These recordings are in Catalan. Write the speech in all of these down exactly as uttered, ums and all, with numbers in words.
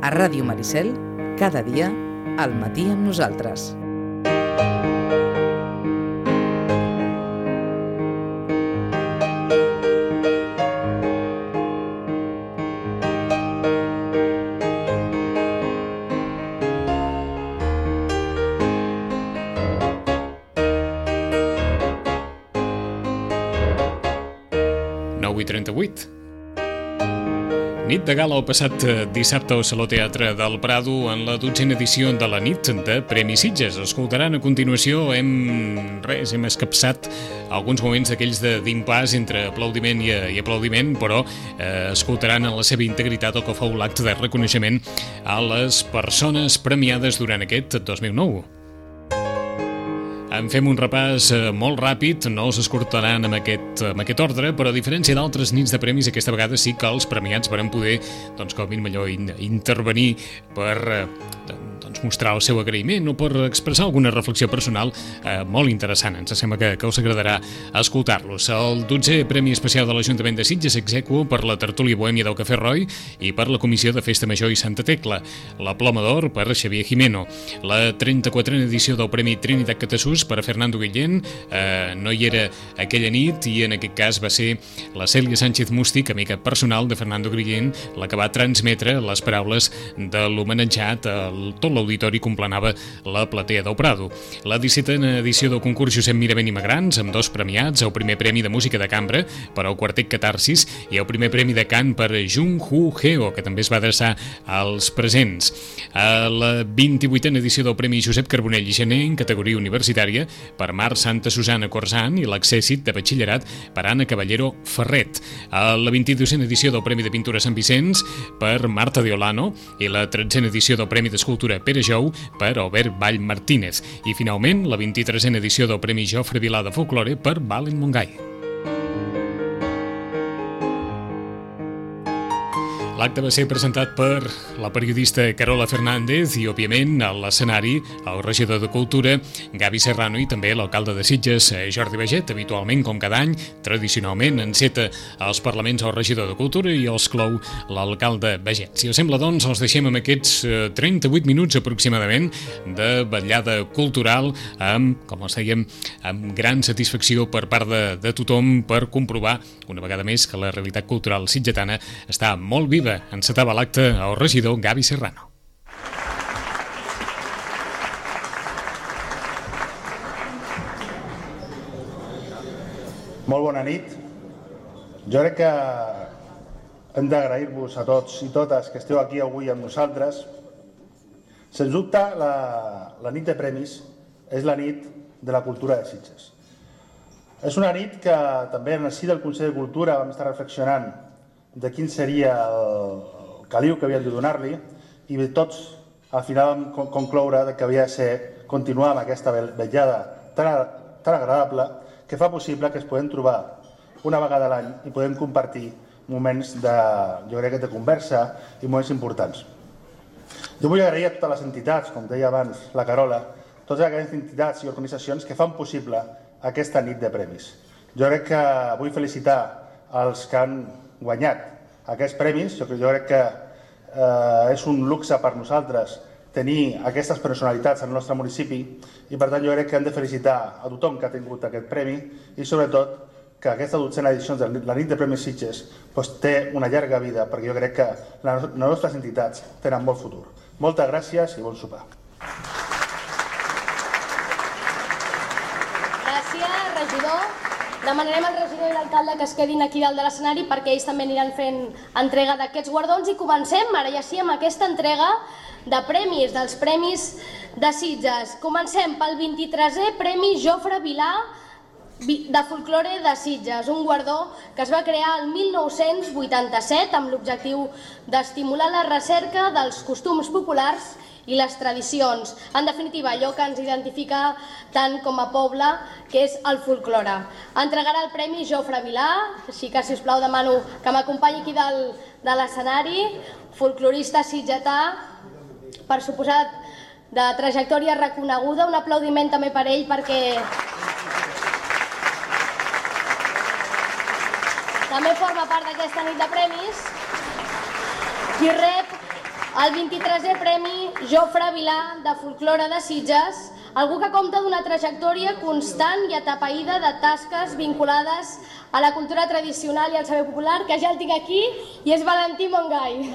A Ràdio Maricel, cada dia, al matí amb nosaltres. nou i trenta-vuit. Nit de gala el passat dissabte al Saló Teatre del Prado en la dotzena edició de la nit de Premi Sitges. Escoltaran a continuació, hem, res, hem escapçat alguns moments d'aquells d'impàs entre aplaudiment i, i aplaudiment, però eh, escoltaran en la seva integritat el que fou l'acte de reconeixement a les persones premiades durant aquest dos mil nou. En fem un repàs molt ràpid, no els escortaran amb aquest, amb aquest ordre, però a diferència d'altres nits de premis, aquesta vegada sí que els premiats varen poder, doncs, com a mínim allò, intervenir per doncs, mostrar el seu agraïment o per expressar alguna reflexió personal eh, molt interessant. Ens sembla que, que us agradarà escoltar-los. El dotzè Premi Especial de l'Ajuntament de Sitges execuo per la tertúlia bohèmia del Cafè Roy i per la Comissió de Festa Major i Santa Tecla. La Ploma d'Or per Xavier Jimeno. La trenta-quatrena edició del Premi Trinitat Catasús per a Fernando Guillén. Eh, no hi era aquella nit i en aquest cas va ser la Cèlia Sánchez Mústic, amiga personal de Fernando Guillén, la que va transmetre les paraules de l'homenatjat a tot l'auditori que complenava la platea del Prado. La dissetena edició del concurs Josep Miravent i Magrans, amb dos premiats, el primer premi de música de cambra per al quartet Catarsis i el primer premi de cant per Jung Hu Heo, que també es va adreçar als presents. A la vint-i-vuitena edició del Premi Josep Carbonell i Gené en categoria universitària per Mar Santa Susana Corzán i l'accèssit de batxillerat per Anna Caballero Ferret. A la vint-i-dosena edició del Premi de Pintura Sant Vicenç per Marta de Olano i la tretzena edició del Premi d'Escultura Pere Jou per Albert Vall Martínez. I finalment la vint-i-tresena edició del Premi Jofre Vilà de Folklore per Valen Montgai. L'acte va ser presentat per la periodista Carola Fernández i, òbviament, a l'escenari el regidor de Cultura, Gavi Serrano, i també l'alcalde de Sitges, Jordi Baget. Habitualment, com cada any, tradicionalment, enceta els parlaments el regidor de Cultura i els clou l'alcalde Baget. Si us sembla, doncs, els deixem amb aquests trenta-vuit minuts aproximadament de vetllada cultural amb, com els dèiem, amb gran satisfacció per part de, de tothom per comprovar, una vegada més, que la realitat cultural sitgetana està molt viva. Encetava l'acte el regidor Gavi Serrano. Molt bona nit. Jo crec que hem d'agrair-vos a tots i totes que esteu aquí avui amb nosaltres. Sens dubte, la, la nit de premis és la nit de la cultura de Sitges. És una nit que també en el si del Consell de Cultura vam estar reflexionant de quin seria el caliu que havíem de donar-li i tots al final vam concloure que havia de ser continuar amb aquesta vetllada tan, tan agradable que fa possible que es podem trobar una vegada a l'any i podem compartir moments de, jo crec, de conversa i moments importants. Jo vull agrair a totes les entitats, com deia abans la Carola, totes aquestes entitats i organitzacions que fan possible aquesta nit de premis. Jo crec que vull felicitar els que han guanyat aquests premis. Jo crec que eh, és un luxe per nosaltres tenir aquestes personalitats al nostre municipi i per tant jo crec que hem de felicitar a tothom que ha tingut aquest premi i sobretot que aquesta dotzena edició de la nit de Premis Sitges doncs, té una llarga vida perquè jo crec que les nostres entitats tenen molt futur. Moltes gràcies i bon sopar. Gràcies, regidor. Demanarem al regidor i l'alcalde que es quedin aquí dalt de l'escenari perquè ells també aniran fent entrega d'aquests guardons i comencem ara ja sí amb aquesta entrega de premis, dels Premis de Sitges. Comencem pel vint-i-tresè Premi Jofre Vilà de Folklore de Sitges, un guardó que es va crear el mil nou-cents vuitanta-set amb l'objectiu d'estimular la recerca dels costums populars i les tradicions. En definitiva, allò que ens identifica tant com a poble, que és el folklore. Entregarà el Premi Jofre Vilà, així que, si us plau, demano que m'acompanyi aquí del, de l'escenari, folclorista sitgetà, per suposat, de trajectòria reconeguda. Un aplaudiment també per ell, perquè també forma part d'aquesta nit de premis. I rep el vint-i-tresè Premi Jofre Vilà de Folklore de Sitges, algú que compta d'una trajectòria constant i atapeïda de tasques vinculades a la cultura tradicional i al saber popular, que ja el tinc aquí, i és Valentí Mongai.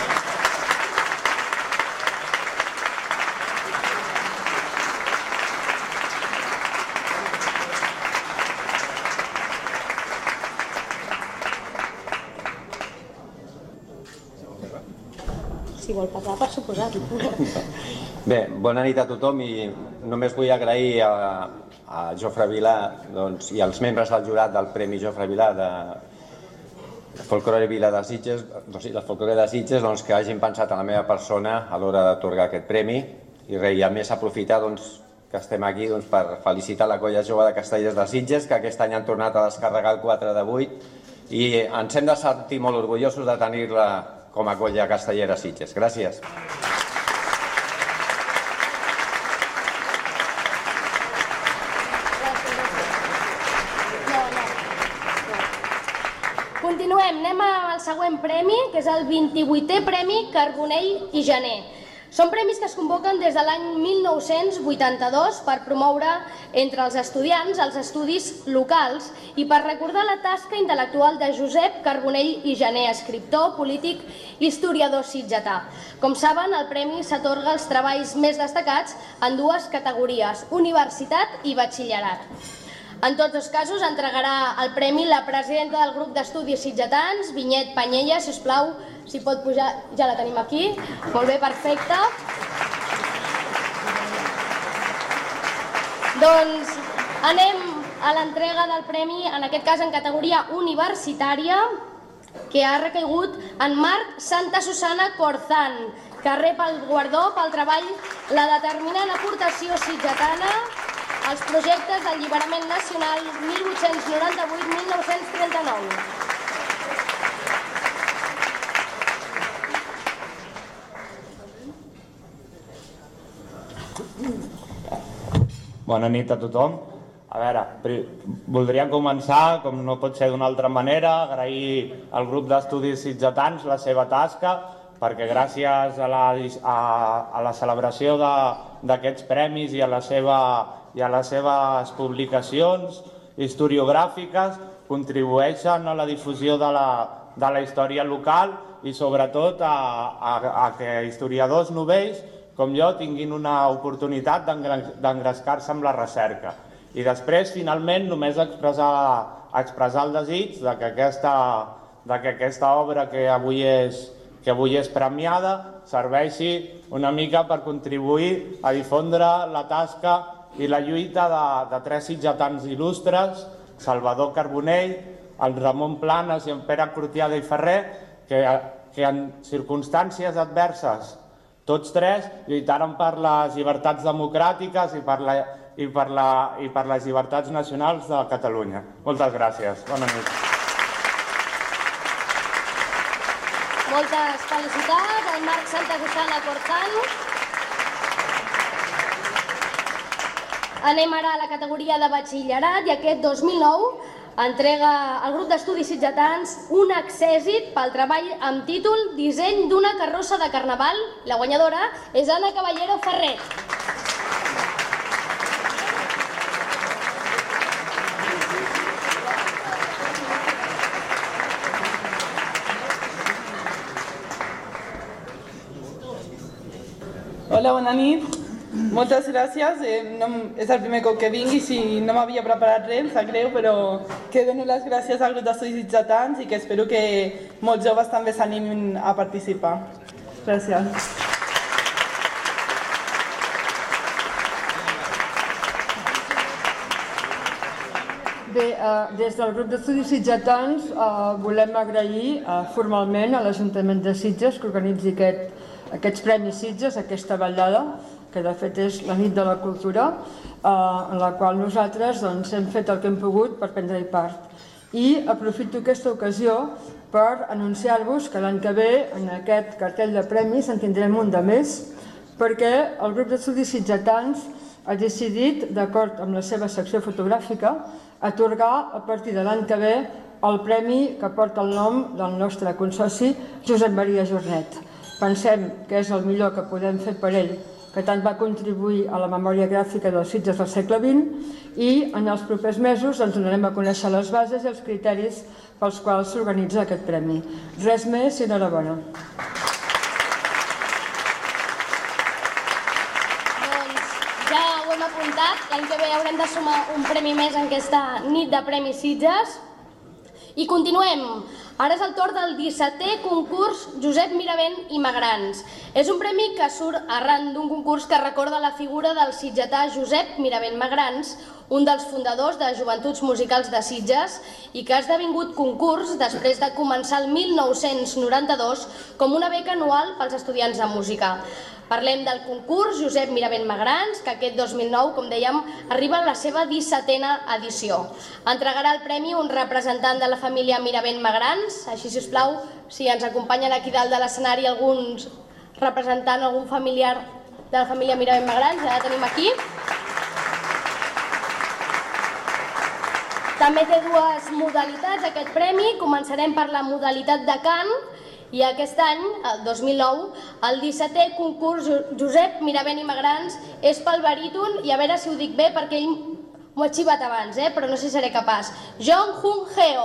Si vol parlar, per suposat. Bé, bona nit a tothom i només vull agrair a, a Jofre Vilà doncs, i als membres del jurat del Premi Jofre Vilà de, de Folklore Vila de Sitges, doncs, la Folklore de Sitges doncs, que hagin pensat en la meva persona a l'hora d'atorgar aquest premi i res, a més aprofitar doncs, que estem aquí doncs, per felicitar la colla jove de Castellers de Sitges, que aquest any han tornat a descarregar el quatre de vuit i ens hem de sentir molt orgullosos de tenir-la com a colla castellera Sitges. Gràcies. Continuem, anem al següent premi, que és el vint-i-vuitè Premi Carbonell i Janer. Són premis que es convoquen des de l'any mil nou-cents vuitanta-dos per promoure entre els estudiants els estudis locals i per recordar la tasca intel·lectual de Josep Carbonell i Janer, escriptor, polític i historiador sitgetà. Com saben, el premi s'atorga als treballs més destacats en dues categories, universitat i batxillerat. En tots els casos entregarà el premi la presidenta del grup d'estudis sitgetans, Vinyet Panyella, si us plau, si pot pujar, ja la tenim aquí. Molt bé, perfecte. Doncs anem a l'entrega del premi, en aquest cas en categoria universitària, que ha recaigut en Marc Santa Susana Corzán, que rep el guardó pel treball La determinant aportació sitgetana als projectes d'alliberament nacional mil vuit-cents noranta-vuit a mil nou-cents trenta-nou. Bona nit a tothom. A veure, voldria començar, com no pot ser d'una altra manera, agrair al grup d'estudis sitgetans la seva tasca, perquè gràcies a la, a, a la celebració d'aquests premis i a, la seva, i a les seves publicacions historiogràfiques contribueixen a la difusió de la, de la història local i sobretot a, a, a que historiadors novells com jo tinguin una oportunitat d'engrescar-se amb la recerca. I després, finalment, només expressar, expressar el desig de que aquesta, de que aquesta obra que avui és que avui és premiada, serveixi una mica per contribuir a difondre la tasca i la lluita de, de tres sitgetans il·lustres, Salvador Carbonell, en Ramon Planes i en Pere Cortiada i Ferrer, que, que en circumstàncies adverses, tots tres lluitaren per les llibertats democràtiques i per, la, i per, la, i per les llibertats nacionals de Catalunya. Moltes gràcies. Bona nit. Moltes felicitats al Marc Santa Susana Corzán. Anem ara a la categoria de batxillerat i aquest dos mil nou entrega al grup d'estudis sitgetans un accèsit pel treball amb títol Disseny d'una carrossa de carnaval. La guanyadora és Anna Caballero Ferrer. Hola, bona nit. Moltes gràcies. Eh, no, és el primer cop que vinc i si no m'havia preparat res, em sap greu, però que dono les gràcies al grup d'estudis sitgetans i que espero que molts joves també s'animin a participar. Gràcies. Bé, eh, des del grup d'estudis sitgetans eh, volem agrair eh, formalment a l'Ajuntament de Sitges que organitzi aquest, aquests Premis Sitges, aquesta vetllada, que de fet és la nit de la cultura, eh, en la qual nosaltres doncs, hem fet el que hem pogut per prendre-hi part. I aprofito aquesta ocasió per anunciar-vos que l'any que ve, en aquest cartell de premis, en tindrem un de més, perquè el grup d'estudis sitgetans ha decidit, d'acord amb la seva secció fotogràfica, atorgar a partir de l'any que ve el premi que porta el nom del nostre consoci Josep Maria Jornet. pensem que és el millor que podem fer per ell, que tant va contribuir a la memòria gràfica dels Sitges del segle vint, i en els propers mesos ens donarem a conèixer les bases i els criteris pels quals s'organitza aquest premi. Res més i enhorabona. Doncs ja ho hem apuntat, l'any que ve haurem de sumar un premi més en aquesta nit de Premis Sitges. I continuem. Ara és el torn del dissetè concurs Josep Miravent i Magrans. És un premi que surt arran d'un concurs que recorda la figura del sitgetà Josep Miravent Magrans, un dels fundadors de Joventuts Musicals de Sitges i que ha esdevingut concurs després de començar el mil nou-cents noranta-dos com una beca anual pels estudiants de música. Parlem del concurs Josep Miravent Magrans, que aquest dos mil nou, com dèiem, arriba a la seva dissetena edició. Entregarà el premi un representant de la família Miravent Magrans. Així, si us plau, si ens acompanyen aquí dalt de l'escenari algun representant, algun familiar de la família Miravent Magrans, ja la tenim aquí. També té dues modalitats aquest premi. Començarem per la modalitat de cant, i aquest any, el dos mil nou, el dissetè concurs Josep Miravent i Magrans és pel baríton, i a veure si ho dic bé perquè ell m'ho ha xivat abans, eh? Però no sé si seré capaç. Jong Hung Heo.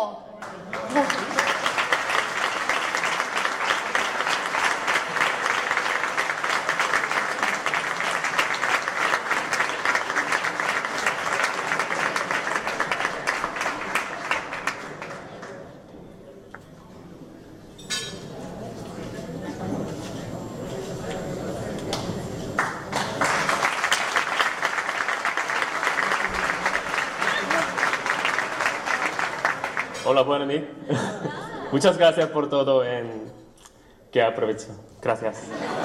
Hola, buena nit. Muchas gracias por todo, en... que aprovecho. Gracias.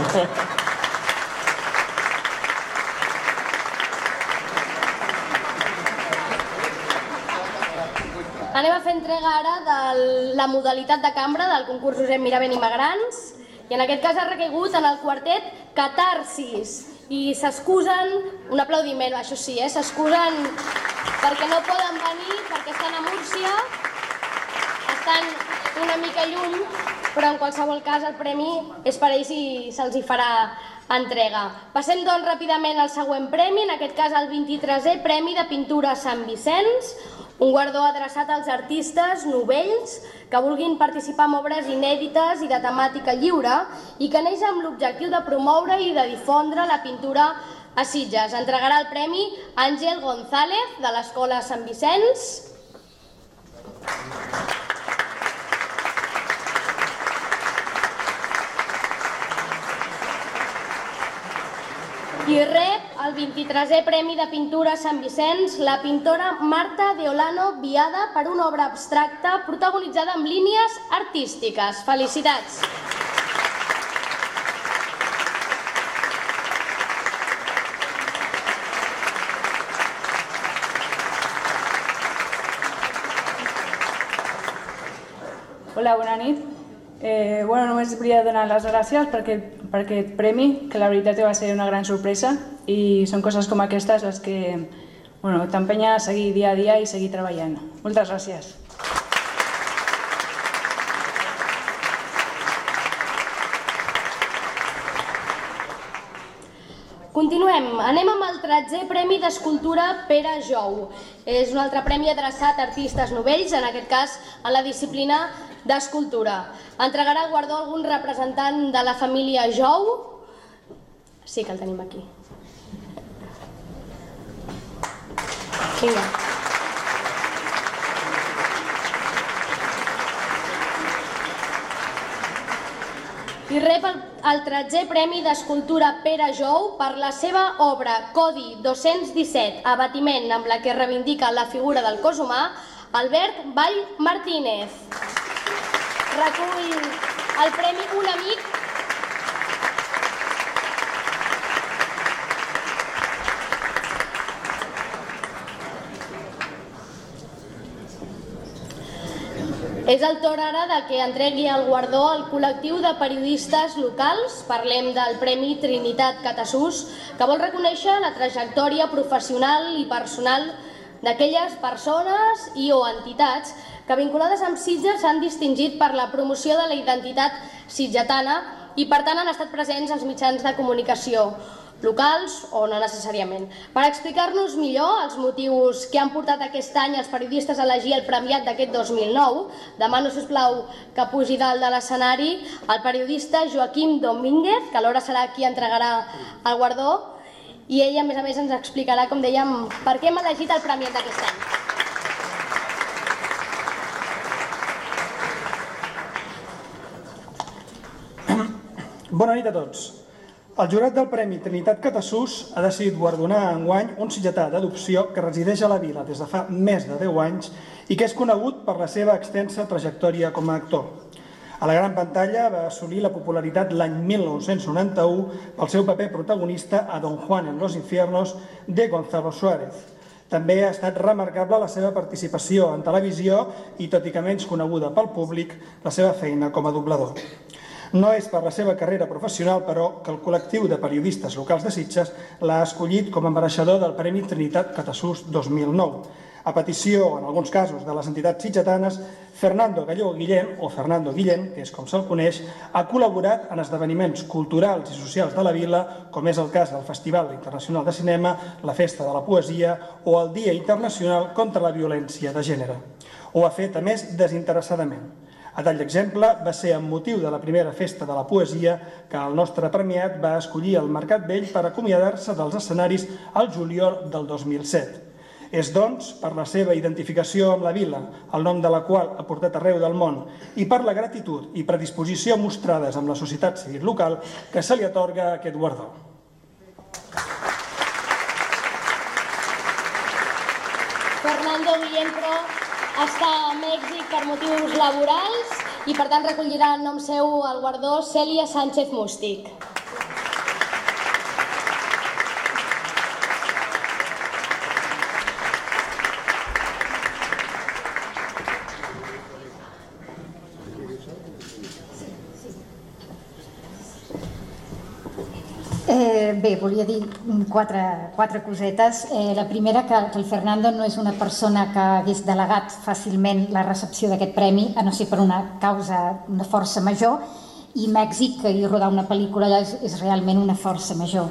Anem a fer entrega ara de la modalitat de cambra del concurs Josep Miravent i Magrans, i en aquest cas ha recaigut en el quartet Catarsis, i s'excusen, un aplaudiment, això sí, eh? S'excusen perquè no poden venir, perquè estan a Múrcia, estan una mica lluny, però en qualsevol cas el premi és per ells i se'ls hi farà entrega. Passem doncs ràpidament al següent premi, en aquest cas el vint-i-tresè Premi de Pintura Sant Vicenç, un guardó adreçat als artistes novells que vulguin participar en obres inèdites i de temàtica lliure i que neix amb l'objectiu de promoure i de difondre la pintura a Sitges. Entregarà el premi Àngel González, de l'Escola Sant Vicenç. I rep el vint-i-tresè Premi de Pintura Sant Vicenç la pintora Marta de Olano Viada per una obra abstracta protagonitzada amb línies artístiques. Felicitats! Hola, bona nit. Eh, bueno, només volia donar les gràcies per aquest, per aquest premi, que la veritat va ser una gran sorpresa, i són coses com aquestes les que bueno, t'empenya a seguir dia a dia i seguir treballant. Moltes gràcies. Continuem. Anem amb el tretzè Premi d'Escultura Pere Jou. És un altre premi adreçat a artistes novells, en aquest cas a la disciplina d'escultura. Entregarà el guardó a algun representant de la família Jou. Sí que el tenim aquí. Vinga. I rep el, el tretzè Premi d'Escultura Pere Jou per la seva obra Codi dos-cents disset, abatiment amb la que reivindica la figura del cos humà, Albert Vall Martínez. Recull el premi un amic És el torn ara de que entregui el guardó al col·lectiu de periodistes locals. Parlem del Premi Trinitat Catasús, que vol reconèixer la trajectòria professional i personal d'aquelles persones i o entitats que vinculades amb Sitges s'han distingit per la promoció de la identitat sitgetana i per tant han estat presents als mitjans de comunicació locals o no necessàriament. Per explicar-nos millor els motius que han portat aquest any els periodistes a elegir el premiat d'aquest dos mil nou, demano, sisplau, que pugi dalt de l'escenari el periodista Joaquim Domínguez, que alhora serà qui entregarà el guardó, i ell, a més a més, ens explicarà, com dèiem, per què hem elegit el premiat d'aquest any. Bona nit a tots. El jurat del Premi Trinitat Catasús ha decidit guardonar enguany un sitgetà d'adopció que resideix a la vila des de fa més de deu anys i que és conegut per la seva extensa trajectòria com a actor. A la gran pantalla va assolir la popularitat l'any mil nou-cents noranta-u pel seu paper protagonista a Don Juan en los infiernos de Gonzalo Suárez. També ha estat remarcable la seva participació en televisió i, tot i que menys coneguda pel públic, la seva feina com a doblador. No és per la seva carrera professional, però, que el col·lectiu de periodistes locals de Sitges l'ha escollit com a mereixedor del Premi Trinitat Catasús dos mil nou. A petició, en alguns casos, de les entitats sitgetanes, Fernando Gallego Guillem, o Fernando Guillem, que és com se'l coneix, ha col·laborat en esdeveniments culturals i socials de la vila, com és el cas del Festival Internacional de Cinema, la Festa de la Poesia o el Dia Internacional contra la Violència de Gènere. Ho ha fet, a més, desinteressadament. A tall d'exemple, va ser amb motiu de la primera Festa de la Poesia que el nostre premiat va escollir el Mercat Vell per acomiadar-se dels escenaris al juliol del dos mil set. És, doncs, per la seva identificació amb la vila, el nom de la qual ha portat arreu del món, i per la gratitud i predisposició mostrades amb la societat civil local que se li atorga aquest guardó. Fernando Guillem, però, està a Mèxic per motius laborals i, per tant, recollirà en nom seu el guardó Cèlia Sánchez Mústic. Eh, bé, volia dir quatre, quatre cosetes. Eh, la primera, que, que el Fernando no és una persona que hagués delegat fàcilment la recepció d'aquest premi, a no ser per una causa, una força major, i Mèxic, que hi rodar una pel·lícula allà és, és realment una força major.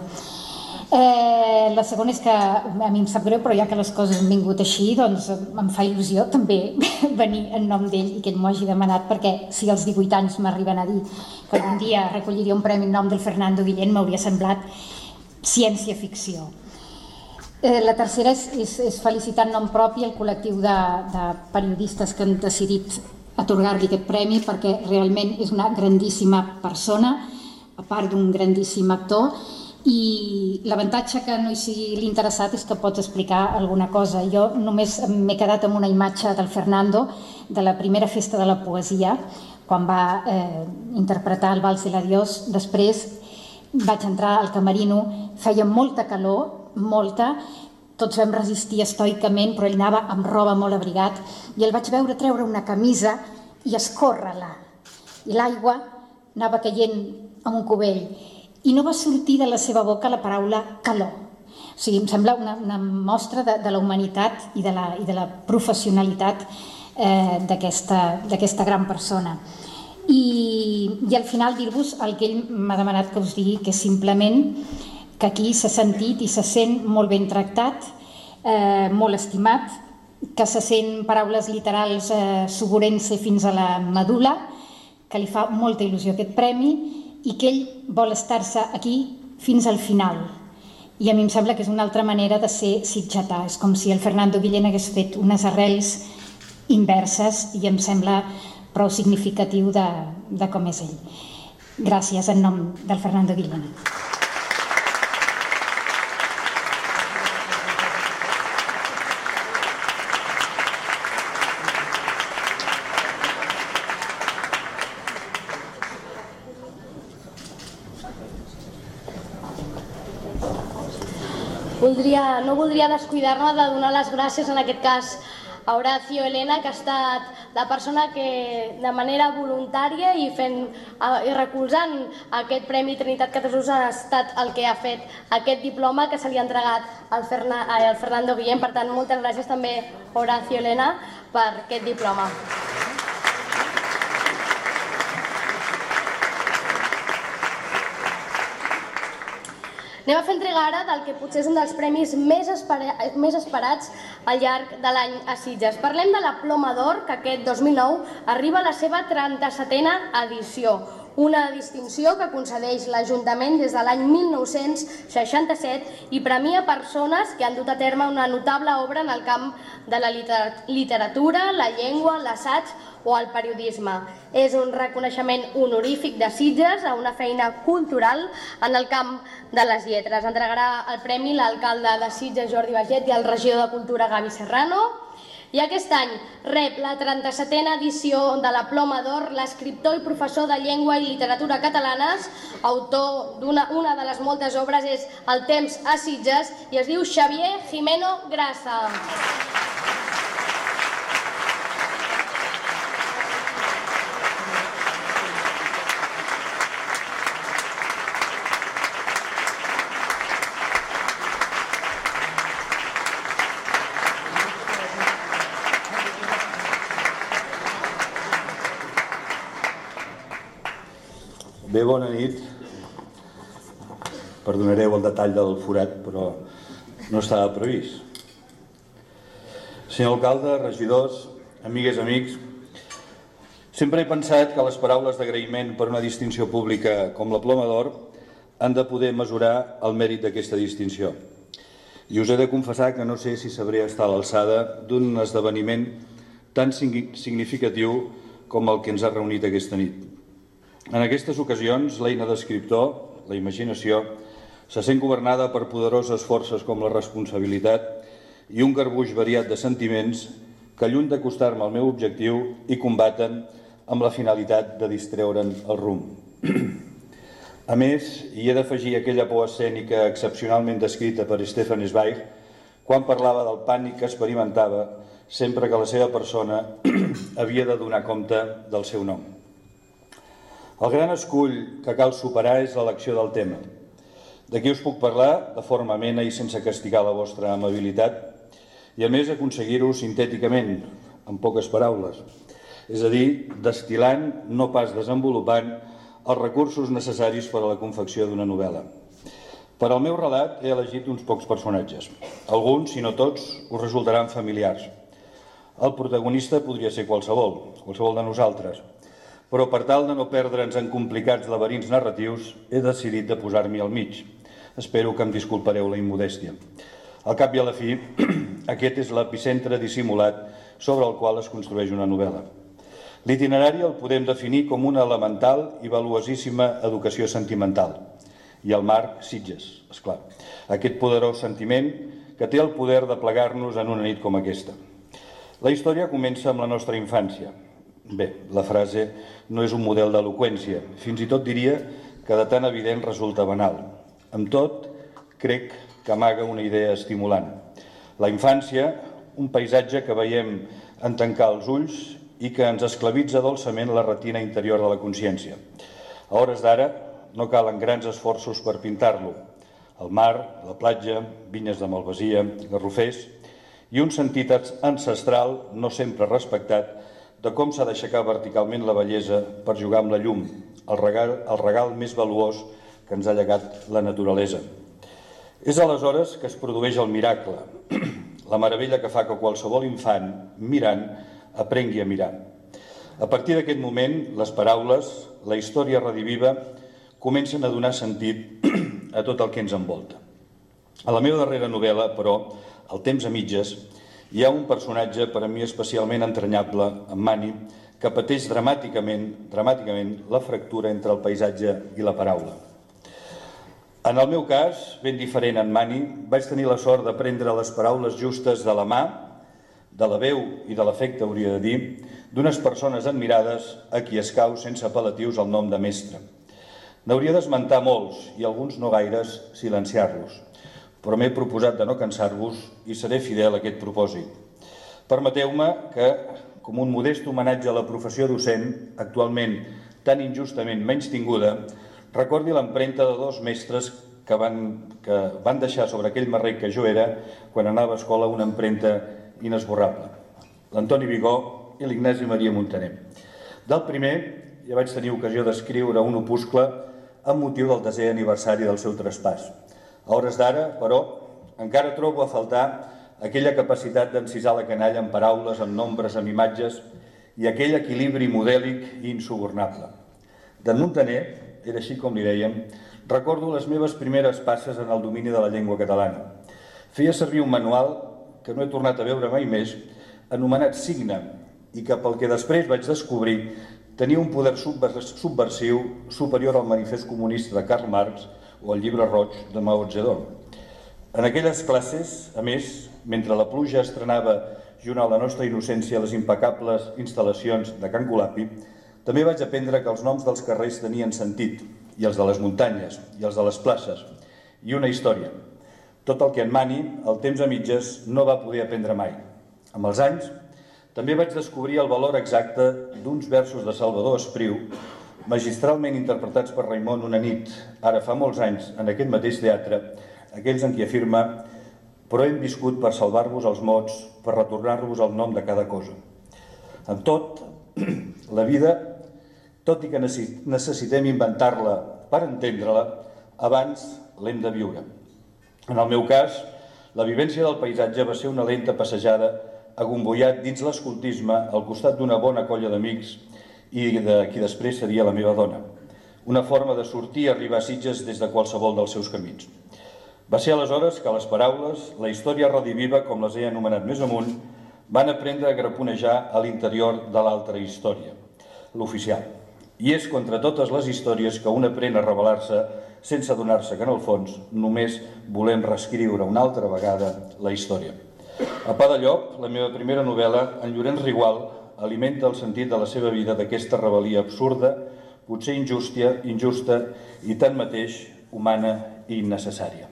Eh, la segona és que a mi em sap greu, però ja que les coses han vingut així, doncs em fa il·lusió també venir en nom d'ell i que ell m'ho hagi demanat, perquè si als divuit anys m'arriben a dir que algun dia recolliria un premi en nom del Fernando Guillem, m'hauria semblat ciència-ficció. Eh, la tercera és, és, és felicitar en nom propi el col·lectiu de, de periodistes que han decidit atorgar-li aquest premi, perquè realment és una grandíssima persona, a part d'un grandíssim actor, i l'avantatge que no hi sigui l'interessat és que pots explicar alguna cosa. Jo només m'he quedat amb una imatge del Fernando de la primera Festa de la Poesia, quan va eh, interpretar el Vals de l'Adiós. Després vaig entrar al camerino, feia molta calor, molta, tots vam resistir estoicament, però ell anava amb roba molt abrigat, i el vaig veure treure una camisa i escórrer-la, i l'aigua anava caient amb un cubell, i no va sortir de la seva boca la paraula calor. O sigui, em sembla una, una mostra de, de la humanitat i de la, i de la professionalitat eh, d'aquesta gran persona. I, i al final dir-vos el que ell m'ha demanat que us digui, que és simplement que aquí s'ha sentit i se sent molt ben tractat, eh, molt estimat, que se sent, paraules literals, eh, suborent-se fins a la medul·la, que li fa molta il·lusió aquest premi, i que ell vol estar-se aquí fins al final. I a mi em sembla que és una altra manera de ser sitgetà. És com si el Fernando Guillem hagués fet unes arrels inverses i em sembla prou significatiu de, de com és ell. Gràcies en nom del Fernando Guillem. Voldria, no voldria descuidar-me de donar les gràcies en aquest cas a Horacio Elena, que ha estat la persona que de manera voluntària i, fent, i recolzant aquest Premi Trinitat Catasús ha estat el que ha fet aquest diploma que se li ha entregat al, Ferna, al Fernando Guillem. Per tant, moltes gràcies també Horacio Elena per aquest diploma. Anem a fer entrega ara del que potser és un dels premis més, espera, més esperats al llarg de l'any a Sitges. Parlem de la Ploma d'Or, que aquest dos mil nou arriba a la seva trenta-setena edició. Una distinció que concedeix l'Ajuntament des de l'any mil nou-cents seixanta-set i premia persones que han dut a terme una notable obra en el camp de la literatura, la llengua, l'assaig o el periodisme. És un reconeixement honorífic de Sitges a una feina cultural en el camp de les lletres. Entregarà el premi l'alcalde de Sitges, Jordi Baget, i el regidor de Cultura, Gavi Serrano. I aquest any rep la trenta-setena edició de la Ploma d'Or l'escriptor i professor de llengua i literatura catalanes, autor d'una una de les moltes obres és El temps a Sitges, i es diu Xavier Jimeno Grassa. Bé, bona nit. Perdonareu el detall del forat, però no estava previst. Senyor alcalde, regidors, amigues, amics, sempre he pensat que les paraules d'agraïment per una distinció pública com la Ploma d'Or han de poder mesurar el mèrit d'aquesta distinció. I us he de confessar que no sé si sabré estar a l'alçada d'un esdeveniment tan significatiu com el que ens ha reunit aquesta nit. En aquestes ocasions, l'eina d'escriptor, la imaginació, se sent governada per poderoses forces com la responsabilitat i un garbuix variat de sentiments que, lluny d'acostar-me al meu objectiu, hi combaten amb la finalitat de distreure'n el rumb. A més, hi he d'afegir aquella por escènica excepcionalment descrita per Stefan Zweig quan parlava del pànic que experimentava sempre que la seva persona havia de donar compte del seu nom. El gran escull que cal superar és l'elecció del tema. D'aquí us puc parlar de forma amena i sense castigar la vostra amabilitat i a més aconseguir-ho sintèticament, en poques paraules. És a dir, destil·lant, no pas desenvolupant, els recursos necessaris per a la confecció d'una novel·la. Per al meu relat he elegit uns pocs personatges. Alguns, si no tots, us resultaran familiars. El protagonista podria ser qualsevol, qualsevol de nosaltres, però per tal de no perdre'ns en complicats laberints narratius, he decidit de posar-m'hi al mig. Espero que em disculpareu la immodèstia. Al cap i a la fi, aquest és l'epicentre dissimulat sobre el qual es construeix una novel·la. L'itinerari el podem definir com una elemental i valuosíssima educació sentimental. I el marc, Sitges, esclar. Aquest poderós sentiment que té el poder de plegar-nos en una nit com aquesta. La història comença amb la nostra infància. Bé, la frase no és un model d'eloqüència, fins i tot diria que de tan evident resulta banal. Amb tot, crec que amaga una idea estimulant. La infància, un paisatge que veiem en tancar els ulls i que ens esclavitza dolçament la retina interior de la consciència. A hores d'ara no calen grans esforços per pintar-lo. El mar, la platja, vinyes de malvasia, garrofers i un sentit ancestral no sempre respectat de com s'ha d'aixecar verticalment la bellesa per jugar amb la llum, el regal, el regal més valuós que ens ha llegat la naturalesa. És aleshores que es produeix el miracle, la meravella que fa que qualsevol infant, mirant, aprengui a mirar. A partir d'aquest moment, les paraules, la història rediviva, comencen a donar sentit a tot el que ens envolta. A la meva darrera novel·la, però, El temps a mitges, hi ha un personatge per a mi especialment entranyable, en Mani, que pateix dramàticament, dramàticament la fractura entre el paisatge i la paraula. En el meu cas, ben diferent en Mani, vaig tenir la sort de prendre les paraules justes de la mà, de la veu i de l'afecte, hauria de dir, d'unes persones admirades a qui escau sense apel·latius el nom de mestre. N'hauria d'esmentar molts, i alguns no gaires, silenciar-los, però m'he proposat de no cansar-vos i seré fidel a aquest propòsit. Permeteu-me que, com un modest homenatge a la professió docent, actualment tan injustament menystinguda, recordi l'empremta de dos mestres que van, que van deixar sobre aquell marrec que jo era quan anava a escola una empremta inesborrable, l'Antoni Vigó i l'Ignasi Maria Montaner. Del primer ja vaig tenir ocasió d'escriure un opuscle amb motiu del desè aniversari del seu traspàs. A hores d'ara, però, encara trobo a faltar aquella capacitat d'encisar la canalla amb paraules, amb nombres, amb imatges i aquell equilibri modèlic i insubornable. D'en Muntaner, era així com li dèiem, recordo les meves primeres passes en el domini de la llengua catalana. Feia servir un manual que no he tornat a veure mai més, anomenat Signe, i que pel que després vaig descobrir tenia un poder subversiu superior al manifest comunista de Karl Marx o al llibre roig de Mao Zedong. En aquelles classes, a més, mentre la pluja estrenava junt a la nostra innocència les impecables instal·lacions de Can Colapi, també vaig aprendre que els noms dels carrers tenien sentit, i els de les muntanyes, i els de les places, i una història. Tot el que en Mani, el temps a mitges, no va poder aprendre mai. Amb els anys, també vaig descobrir el valor exacte d'uns versos de Salvador Espriu, magistralment interpretats per Raimon una nit, ara fa molts anys, en aquest mateix teatre, aquells en qui afirma «Però hem viscut per salvar-vos els mots, per retornar-vos el nom de cada cosa». Amb tot, la vida, tot i que necessitem inventar-la per entendre-la, abans l'hem de viure. En el meu cas, la vivència del paisatge va ser una lenta passejada agombollat dins l'escoltisme al costat d'una bona colla d'amics i de qui després seria la meva dona. Una forma de sortir i arribar a Sitges des de qualsevol dels seus camins. Va ser aleshores que les paraules, la història rediviva, com les he anomenat més amunt, van aprendre a graponejar a l'interior de l'altra història, l'oficial. I és contra totes les històries que un aprèn a rebel·lar-se sense adonar-se que en el fons només volem reescriure una altra vegada la història. A pa de llop, la meva primera novel·la, en Llorenç Rigual, alimenta el sentit de la seva vida d'aquesta rebel·lia absurda, potser injusta, injusta i tanmateix humana i innecessària.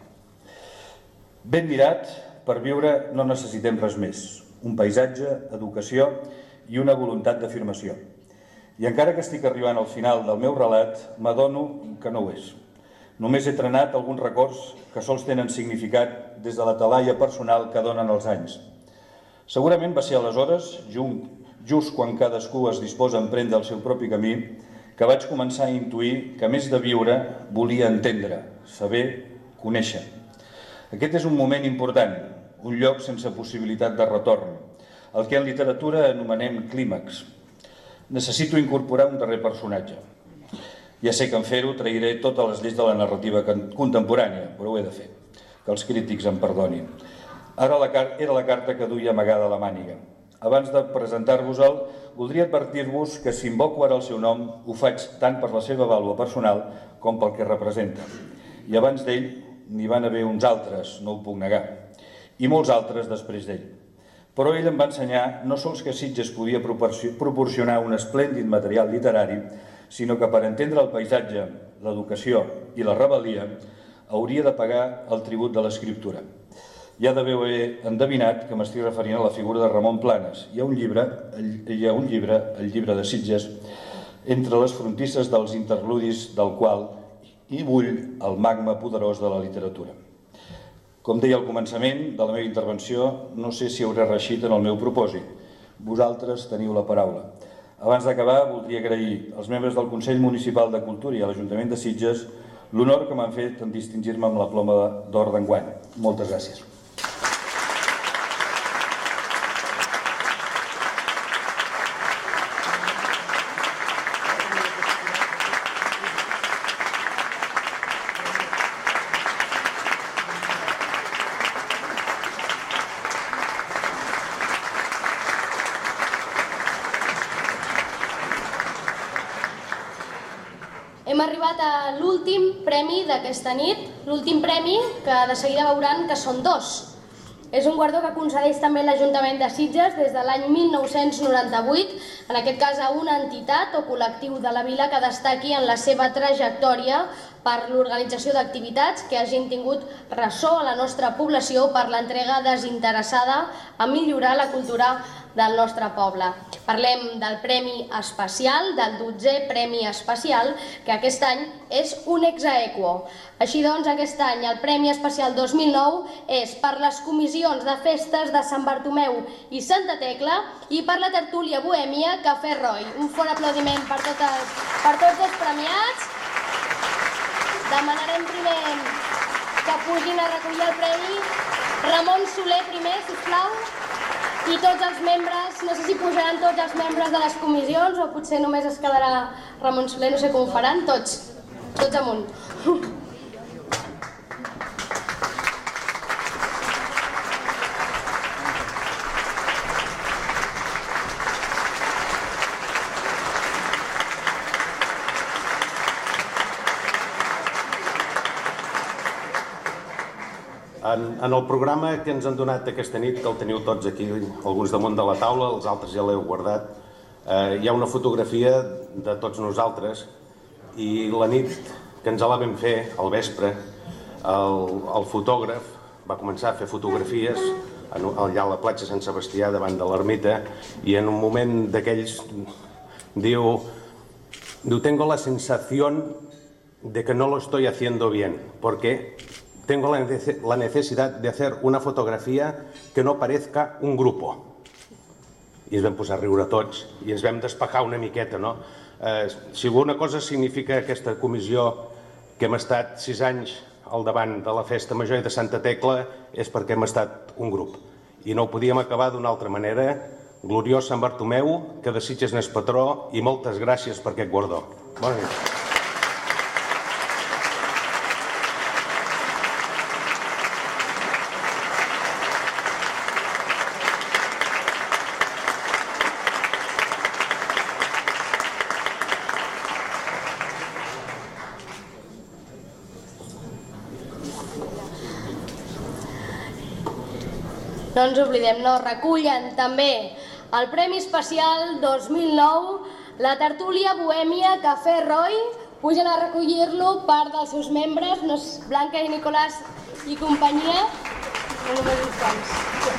Ben mirat, per viure no necessitem res més. Un paisatge, educació i una voluntat d'afirmació. I encara que estic arribant al final del meu relat, m'adono que no ho és. Només he trenat alguns records que sols tenen significat des de la talaia personal que donen els anys. Segurament va ser aleshores, just quan cadascú es disposa a emprendre el seu propi camí, que vaig començar a intuir que més de viure volia entendre, saber, conèixer. Aquest és un moment important, un lloc sense possibilitat de retorn, el que en literatura anomenem clímax. Necessito incorporar un darrer personatge. Ja sé que en fer-ho trairé totes les lleis de la narrativa contemporània, però ho he de fer, que els crítics em perdonin. Ara era la carta que duia amagada a la màniga. Abans de presentar-vos-el, voldria advertir-vos que si invoco ara el seu nom, ho faig tant per la seva vàlua personal com pel que representa. I abans d'ell n'hi van haver uns altres, no ho puc negar, i molts altres després d'ell. Però ell em va ensenyar no sols que Sitges podia proporcionar un esplèndid material literari, sinó que per entendre el paisatge, l'educació i la rebel·lia hauria de pagar el tribut de l'escriptura. Ja deveu haver endevinat que m'estic referint a la figura de Ramon Planes. Hi ha un llibre, hi ha un llibre, el llibre de Sitges, entre les frontisses dels interludis del qual hi bull el magma poderós de la literatura. Com deia al començament de la meva intervenció, no sé si hauré reeixit en el meu propòsit. Vosaltres teniu la paraula. Abans d'acabar, voldria agrair als membres del Consell Municipal de Cultura i a l'Ajuntament de Sitges l'honor que m'han fet en distingir-me amb la ploma d'or d'enguany. Moltes gràcies. Hem arribat a l'últim premi d'aquesta nit, l'últim premi que de seguida veuran que són dos. És un guardó que concedeix també l'Ajuntament de Sitges des de l'any mil nou-cents noranta-vuit, en aquest cas a una entitat o col·lectiu de la vila que destaqui en la seva trajectòria per l'organització d'activitats que hagin tingut ressò a la nostra població per l'entrega desinteressada a millorar la cultura del nostre poble. Parlem del Premi Especial, del dotzè Premi Especial, que aquest any és un ex aequo. Així doncs, aquest any el Premi Especial dos mil nou és per les comissions de festes de Sant Bartomeu i Santa Tecla i per la tertúlia bohèmia Cafè Roy. Un fort aplaudiment per, totes, per tots els premiats. Demanarem primer que pugin a recollir el premi. Ramon Soler primer, sisplau, i tots els membres, no sé si pujaran tots els membres de les comissions o potser només es quedarà Ramon Soler, no sé com ho faran, tots, tots amunt. En, en el programa que ens han donat aquesta nit, que el teniu tots aquí, alguns damunt de la taula, els altres ja l'heu guardat, eh, hi ha una fotografia de tots nosaltres i la nit que ens la vam fer, al vespre, el, el fotògraf va començar a fer fotografies allà a la platja Sant Sebastià davant de l'ermita i en un moment d'aquells diu, diu tengo la sensación de que no lo estoy haciendo bien, porque tengo la necesidad de hacer una fotografía que no parezca un grupo. I ens vam posar a riure tots i ens vam despejar una miqueta, no? Eh, si alguna cosa significa aquesta comissió que hem estat sis anys al davant de la Festa Major de Santa Tecla és perquè hem estat un grup. I no ho podíem acabar d'una altra manera. Gloriós Sant Bartomeu, que de Sitges n'és patró, i moltes gràcies per aquest guardó. Bona nit. No ens oblidem, no, recullen també el Premi Especial dos mil nou, la tertúlia Bohèmia Cafè Roy, pugen a recollir-lo part dels seus membres, no és Blanca i Nicolàs i companyia, no només uns quants.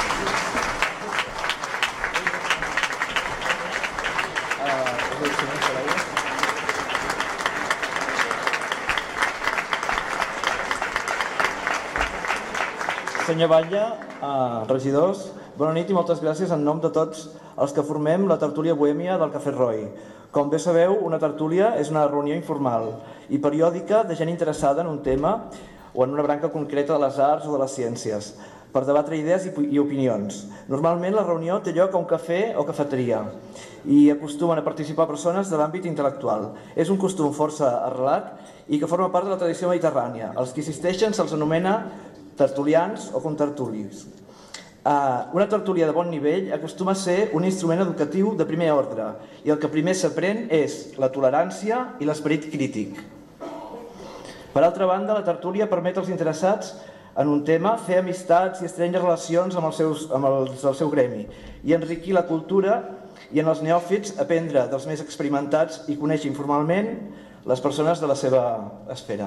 Senyor Batlle, eh, regidors, bona nit i moltes gràcies en nom de tots els que formem la tertúlia bohèmia del Cafè Roy. Com bé sabeu, una tertúlia és una reunió informal i periòdica de gent interessada en un tema o en una branca concreta de les arts o de les ciències, per debatre idees i, i opinions. Normalment la reunió té lloc a un cafè o cafeteria i acostumen a participar persones de l'àmbit intel·lectual. És un costum força arrelat i que forma part de la tradició mediterrània. Els que assisteixen se'ls anomena tertulians o contertulis. Uh, una tertúlia de bon nivell acostuma a ser un instrument educatiu de primer ordre i el que primer s'aprèn és la tolerància i l'esperit crític. Per altra banda, la tertúlia permet als interessats en un tema fer amistats i estrènyer relacions amb els, seus, amb els del seu gremi i enriquir la cultura i en els neòfits aprendre dels més experimentats i conèixer informalment les persones de la seva esfera.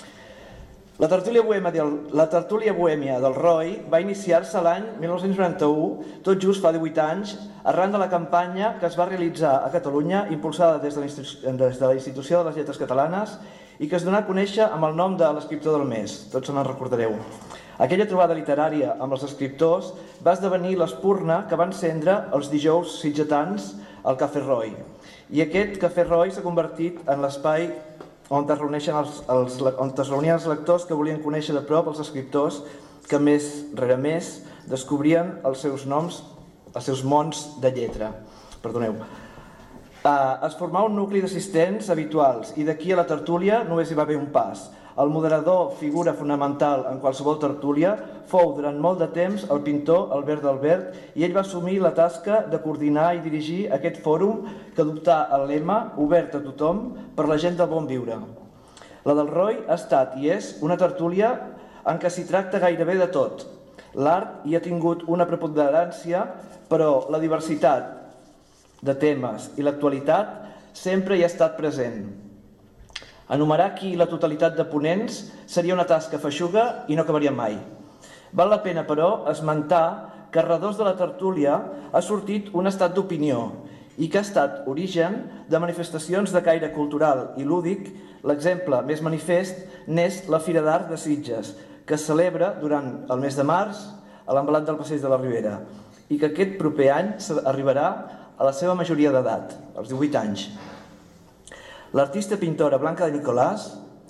La tertúlia bohèmia del, la tertúlia bohèmia del Roy va iniciar-se l'any mil nou-cents noranta-u, tot just fa divuit anys, arran de la campanya que es va realitzar a Catalunya, impulsada des de la Institució de les Lletres Catalanes i que es donà a conèixer amb el nom de l'escriptor del mes, tots se'n recordareu. Aquella trobada literària amb els escriptors va esdevenir l'espurna que va encendre els dijous sitgetans al Cafè Roy. I aquest Cafè Roy s'ha convertit en l'espai on es reuneixen els, els, on es reunien els lectors que volien conèixer de prop els escriptors que més rere més descobrien els seus noms, els seus mons de lletra. Perdoneu. Uh, es formà un nucli d'assistents habituals i d'aquí a la tertúlia només hi va haver un pas. El moderador, figura fonamental en qualsevol tertúlia, fou durant molt de temps el pintor Albert d'Albert i ell va assumir la tasca de coordinar i dirigir aquest fòrum que adoptà el lema obert a tothom per la gent del bon viure. La del Roy ha estat i és una tertúlia en què s'hi tracta gairebé de tot. L'art hi ha tingut una preponderància, però la diversitat de temes i l'actualitat sempre hi ha estat present. Enumerar aquí la totalitat de ponents seria una tasca feixuga i no acabaria mai. Val la pena, però, esmentar que redós de la tertúlia ha sortit un estat d'opinió i que ha estat origen de manifestacions de caire cultural i lúdic. L'exemple més manifest n'és la Fira d'Art de Sitges, que es celebra durant el mes de març a l'Envelat del Passeig de la Ribera i que aquest proper any arribarà a la seva majoria d'edat, als divuit anys. L'artista pintora Blanca de Nicolàs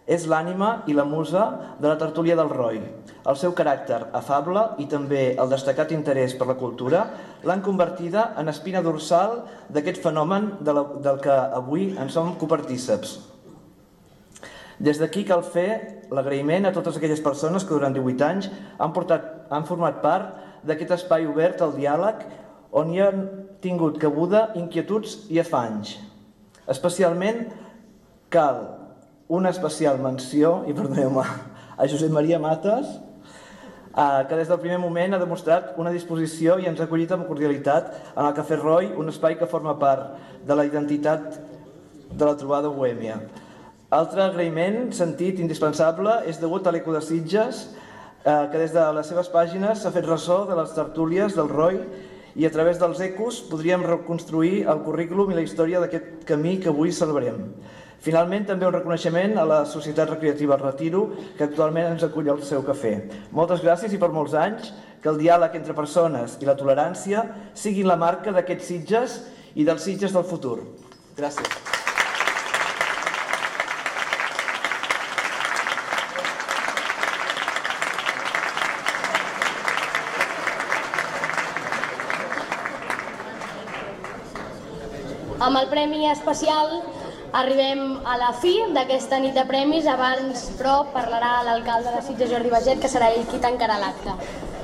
És l'ànima i la musa de la tertúlia del Roy. El seu caràcter afable i també el destacat interès per la cultura l'han convertida en espina dorsal d'aquest fenomen del que avui en som copartíceps. Des d'aquí cal fer l'agraïment a totes aquelles persones que durant divuit anys han, portat, han format part d'aquest espai obert al diàleg on hi han tingut cabuda inquietuds i afanys. Especialment cal una especial menció, i perdoneu-me, a Josep Maria Mates, que des del primer moment ha demostrat una disposició i ens ha acollit amb cordialitat en el Cafè Roy, un espai que forma part de la identitat de la trobada bohèmia. Altre agraïment sentit indispensable és degut a l'Eco de Sitges, que des de les seves pàgines s'ha fet ressò de les tertúlies del Roy i a través dels ecos podríem reconstruir el currículum i la història d'aquest camí que avui celebrem. Finalment, també un reconeixement a la Societat Recreativa Retiro, que actualment ens acull al seu cafè. Moltes gràcies i per molts anys que el diàleg entre persones i la tolerància siguin la marca d'aquests Sitges i dels Sitges del futur. Gràcies. Amb el premi especial arribem a la fi d'aquesta nit de premis. Abans, però, parlarà l'alcalde de Sitges, Jordi Baget, que serà ell qui tancarà l'acte.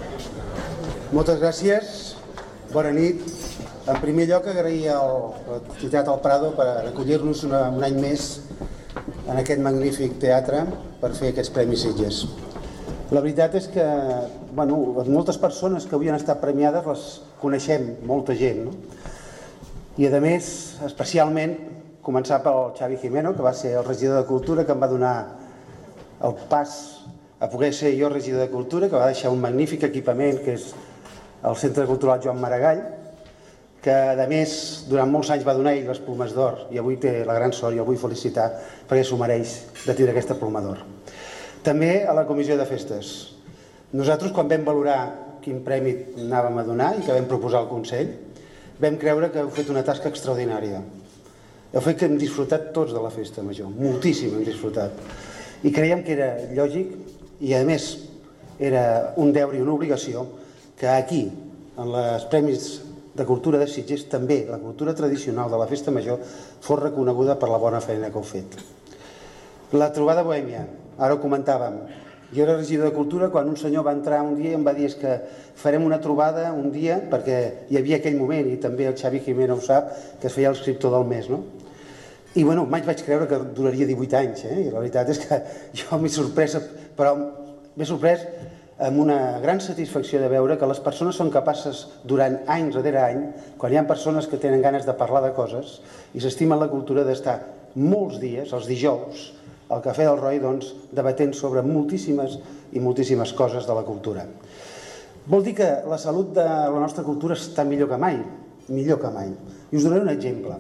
Moltes gràcies. Bona nit. En primer lloc, agrair a l'entitat El Prado per acollir-nos un any més en aquest magnífic teatre per fer aquests Premis Sitges. La veritat és que, bueno, moltes persones que avui han estat premiades les coneixem, molta gent, no? I, a més, especialment, començar pel Xavi Jimeno, que va ser el regidor de Cultura, que em va donar el pas a poder ser jo regidor de Cultura, que va deixar un magnífic equipament, que és el Centre Cultural Joan Maragall, que, a més, durant molts anys va donar ell les Plomes d'Or, i avui té la gran sort, i el vull felicitar, perquè s'ho mereix de tindre aquesta Ploma d'Or. També a la Comissió de Festes. Nosaltres, quan vam valorar quin premi anàvem a donar i que vam proposar al Consell, vam creure que heu fet una tasca extraordinària. Heu fet que hem disfrutat tots de la festa major, moltíssim hem disfrutat. I creiem que era lògic i, a més, era un deure i una obligació que aquí, en els Premis de Cultura de Sitges, també la cultura tradicional de la festa major fos reconeguda per la bona feina que heu fet. La trobada bohèmia, ara ho comentàvem. Jo era regidor de Cultura quan un senyor va entrar un dia i em va dir que farem una trobada un dia, perquè hi havia aquell moment, i també el Xavi Jimeno ho sap, que es feia l'escriptor del mes, no? I, bueno, mai vaig creure que duraria divuit anys, eh? I la veritat és que jo m'he sorprès, però m'he sorprès amb una gran satisfacció de veure que les persones són capaces, durant anys darrere any, quan hi ha persones que tenen ganes de parlar de coses i s'estimen la cultura, d'estar molts dies, els dijous, al Cafè del Roy, doncs, debatent sobre moltíssimes i moltíssimes coses de la cultura. Vol dir que la salut de la nostra cultura està millor que mai, millor que mai. I us donaré un exemple.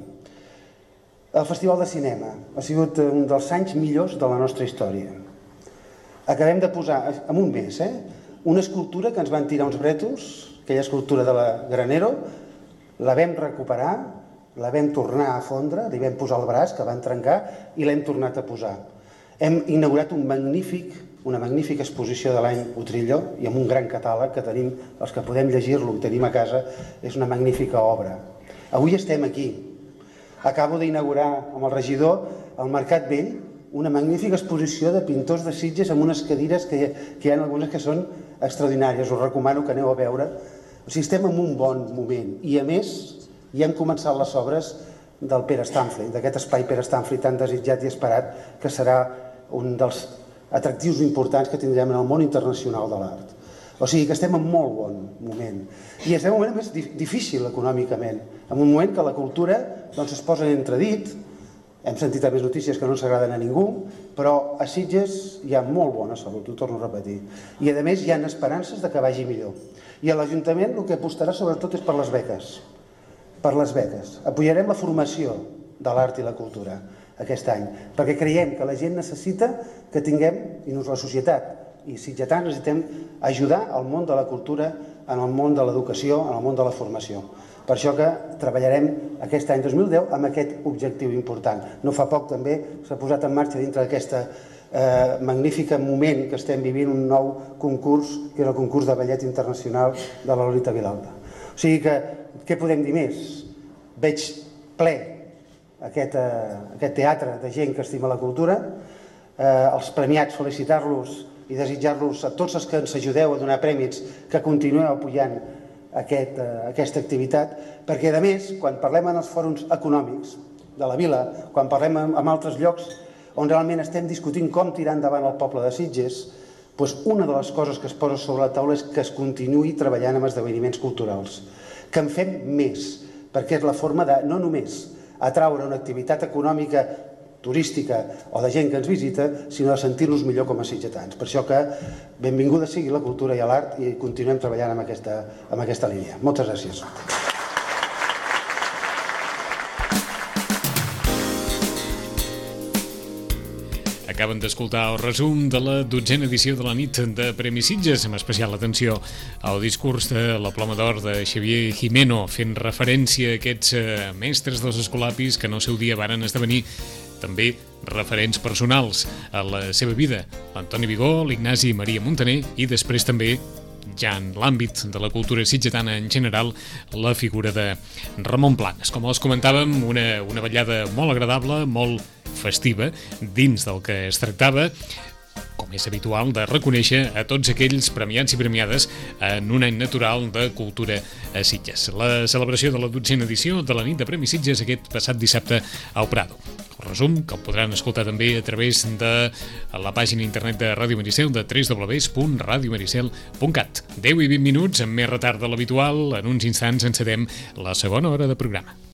El Festival de Cinema ha sigut un dels anys millors de la nostra història. Acabem de posar, en un mes, eh, una escultura que ens van tirar uns bretos, aquella escultura de la Granero, la vam recuperar, la vam tornar a fondre, li vam posar el braç que van trencar i l'hem tornat a posar. Hem inaugurat un magnífic, una magnífica exposició de l'any Utrillo i amb un gran catàleg que tenim, els que podem llegir-lo i tenim a casa, és una magnífica obra. Avui estem aquí. Acabo d'inaugurar amb el regidor al Mercat Vell una magnífica exposició de pintors de Sitges amb unes cadires que hi ha algunes que són extraordinàries. Us recomano que aneu a veure. O sigui, estem en un bon moment i, a més, ja hem començat les obres del Pere Stanfli, d'aquest espai Pere Stanfli tan desitjat i esperat, que serà un dels atractius importants que tindrem en el món internacional de l'art. O sigui que estem en molt bon moment. I estem en un moment més difícil econòmicament, en un moment que la cultura es posa en entredit. Hem sentit a més notícies que no ens agraden a ningú, però a Sitges hi ha molt bona salut, ho torno a repetir. I, a més, hi ha esperances de que vagi millor. I a l'Ajuntament el que apostarà sobretot és per les beques. Per les beques. Apoyarem la formació de l'art i la cultura aquest any, perquè creiem que la gent necessita que tinguem, i la societat i sitgetans necessitem ajudar al món de la cultura, en el món de l'educació, en el món de la formació. Per això que treballarem aquest any dos mil deu amb aquest objectiu important. No fa poc també s'ha posat en marxa dintre d'aquesta eh, magnífic moment que estem vivint un nou concurs, que és el concurs de ballet internacional de la Lolita Vilalta. O sigui que, què podem dir més? Veig ple aquest, eh, aquest teatre de gent que estima la cultura, eh, els premiats felicitar-los i desitjar-los a tots els que ens ajudeu a donar prèmits que continueu apoyant aquest, eh, aquesta activitat, perquè a més, quan parlem en els fòrums econòmics de la vila, quan parlem en, en altres llocs on realment estem discutint com tirar endavant el poble de Sitges, doncs una de les coses que es posa sobre la taula és que es continuï treballant amb esdeveniments culturals, que en fem més, perquè és la forma de no només atraure una activitat econòmica turística o de gent que ens visita, sinó de sentir-nos millor com a sitgetans. Per això que benvinguda sigui la cultura i l'art i continuem treballant amb aquesta, amb aquesta línia. Moltes gràcies. Acaben d'escoltar el resum de la dotzena edició de la nit de Premis Sitges, amb especial atenció al discurs de la Ploma d'Or de Xavier Jimeno, fent referència a aquests eh, mestres dels escolapis que en el seu dia varen esdevenir també referents personals a la seva vida, l'Antoni Vigó, l'Ignasi Maria Montaner i després també, ja en l'àmbit de la cultura sitgetana en general, la figura de Ramon Planes. Com els comentàvem, una, una ballada molt agradable, molt festiva, dins del que es tractava, com és habitual, de reconèixer a tots aquells premiats i premiades en un any natural de cultura a Sitges. La celebració de la dotzena edició de la nit de Premis Sitges aquest passat dissabte al Prado. El resum, que el podran escoltar també a través de la pàgina internet de Ràdio Maricel, de w w w punt radio maricel punt cat. deu i vint minuts, amb més retard de l'habitual. En uns instants encedem la segona hora de programa.